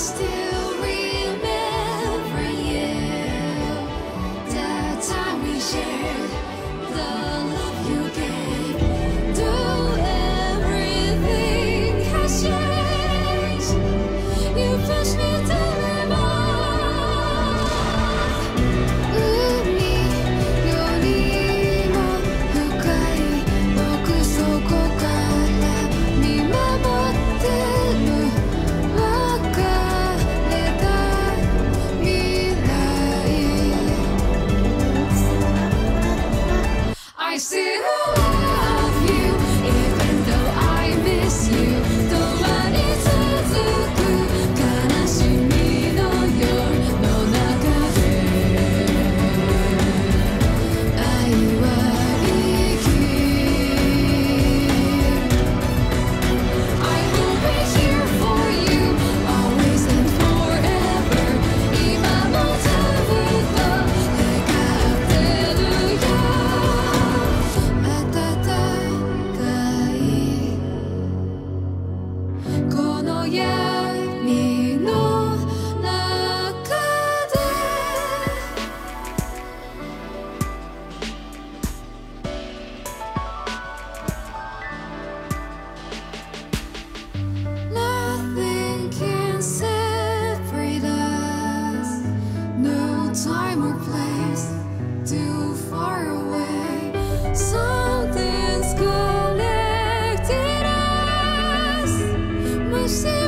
still remember you. The time we shared, the love you gave. Though everything has changed, you pushed me to live on. 海よりも深い奥底から見守ってる別れた未来 I still love you even though I miss you 止まり続く悲しみの夜の中で愛は生きる I will be here for you always and forever 今もずっと願ってるよ温かいこの闇の中で Nothing can separate us. No time or place too far away. Something's connected us. Must